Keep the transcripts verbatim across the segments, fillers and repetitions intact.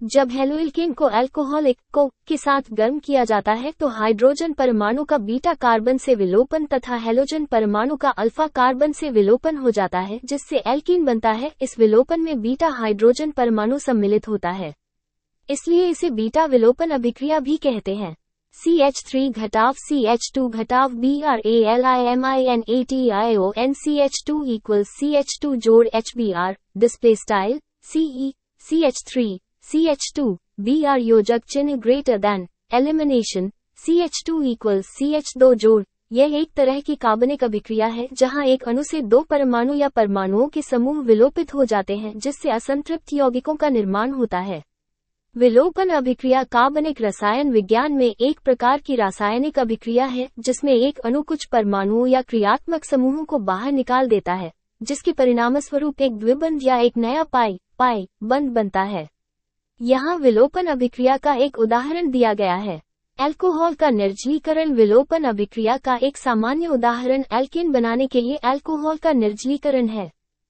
जब हेलोइल्केन को अल्कोहलिक को के साथ गर्म किया जाता है तो हाइड्रोजन परमाणु का बीटा कार्बन से विलोपन तथा हेलोजन परमाणु का अल्फा कार्बन से विलोपन हो जाता है, जिससे एल्कीन बनता है। इस विलोपन में बीटा हाइड्रोजन परमाणु सम्मिलित होता है, इसलिए इसे बीटा विलोपन अभिक्रिया भी कहते हैं। सी एच थ्री घटाव सी एच टू घटाव B R A L I M I N A T I O N C H two equals C H two जोड़ H B R display style C E C H three C H two B R योजक चिन्ह greater than elimination C H two equals C H दो जोड़। यह एक तरह की कार्बनिक अभिक्रिया है जहां एक अणु से दो परमाणु या परमाणुओं के समूह विलोपित हो जाते हैं, जिससे असंतृप्त यौगिकों का निर्माण होता है। विलोपन अभिक्रिया कार्बनिक रसायन विज्ञान में एक प्रकार की रासायनिक अभिक्रिया है जिसमें एक अणु कुछ परमाणुओं या क्रियात्मक समूहों को बाहर निकाल देता है, जिसके परिणामस्वरूप एक द्विबंध या एक नया पाई पाई बंध बनता है। यहाँ विलोपन अभिक्रिया का एक उदाहरण दिया गया है। अल्कोहल का निर्जलीकरण विलोपन अभिक्रिया का एक सामान्य उदाहरण एल्केन बनाने के लिए अल्कोहल का निर्जलीकरण है।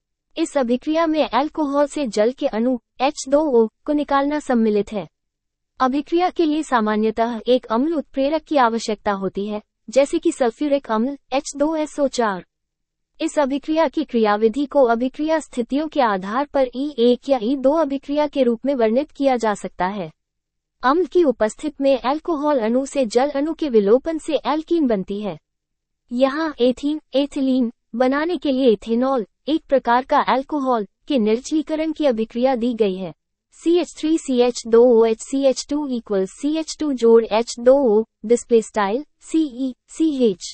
इस अभिक्रिया में अल्कोहल से जल के अणु एच टू ओ को निकालना सम्मिलित है। अभिक्रिया के लिए सामान्यतः एक अम्ल उत्प्रेरक की आवश्यकता होती है, जैसे कि सल्फ्यूरिक अम्ल H two S O four. इस अभिक्रिया की क्रियाविधि को अभिक्रिया स्थितियों के आधार पर ई एक या ई दो अभिक्रिया के रूप में वर्णित किया जा सकता है। अम्ल की उपस्थिति में अल्कोहल अणु से जल अणु के विलोपन से एल्कीन बनती है। यहाँ एथीन एथिलीन बनाने के लिए इथेनॉल, एक प्रकार का अल्कोहल, के निर्जलीकरण की अभिक्रिया दी गई है। C H three C H two O H C H two equal C H two जोड़ H two O display style C E C H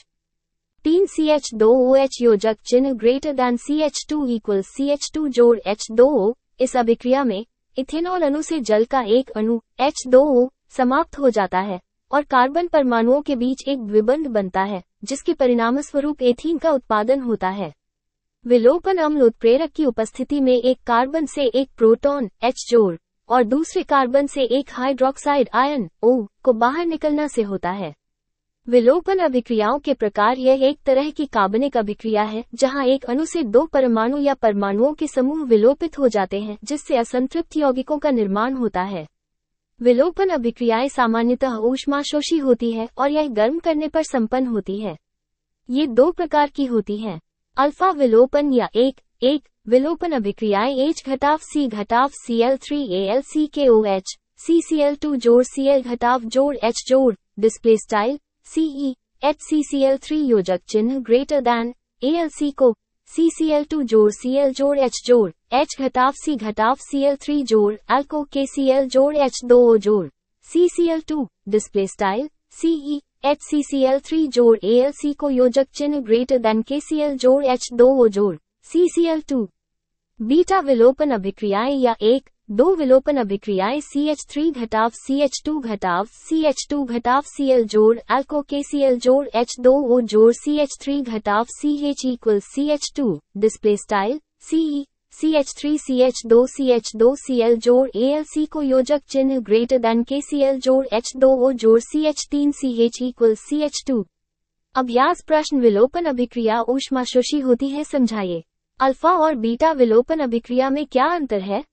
तीन C H two O H योजक चिन्ह greater than C H two equal C H two जोड़ H two O. इस अभिक्रिया में ethanol अणु से जल का एक अणु एच टू ओ समाप्त हो जाता है और कार्बन परमाणुओं के बीच एक द्विबंध बनता है, जिसके परिणामस्वरूप एथीन का उत्पादन होता है। विलोपन अम्ल उत्प्रेरक की उपस्थिति में एक कार्बन से एक प्रोटॉन H जोड़ और दूसरे कार्बन से एक हाइड्रोक्साइड आयन O को बाहर निकलना से होता है। विलोपन अभिक्रियाओं के प्रकार यह एक तरह की कार्बनिक अभिक्रिया है जहां एक अणु से दो परमाणु या परमाणुओं के समूह विलोपित हो जाते हैं, जिससे असंतृप्त यौगिकों का निर्माण होता है। विलोपन अभिक्रियाएं सामान्यतः ऊष्माशोषी होती है और यह गर्म करने पर संपन्न होती है। ये दो प्रकार की होती हैं। अल्फा विलोपन या एक एक विलोपन अभिक्रियाएं H घटाव C घटाव C L three A L C K O H C C L two जोड़ Cl घटाव जोड़ H जोड़ display style C E H C C L three योजक चिन्ह greater than A L C को C C L two जोड़ Cl जोड़ H जोड़ H घटाव C घटाव सी एल थ्री जोड़ अल्को के सी एल जोड़ H टू ओ जोड़ C C L two display style C E H C C L three जोड़ A L C को योजक चिन्ह greater than K C L जोड़ H two O जोड़ C C L two. Beta विलोपन अभिक्रियाएं या एक दो विलोपन अभिक्रियाएं सी एच थ्री घटाव सी एच टू घटाव सी एच टू घटाव Cl जोड़ अल्को के सी एल जोड़ H टू ओ जोड़ सी एच थ्री घटाव C H equal C H two display style C E C H three C H two C H two Cl जोड़ A L C को योजक चिन्ह greater than K C L जोड़ H two O जोड़ C H three C H equal C H two. अभ्यास प्रश्न विलोपन अभिक्रिया ऊष्माशोषी होती है, समझाइए। अल्फा और बीटा विलोपन अभिक्रिया में क्या अंतर है?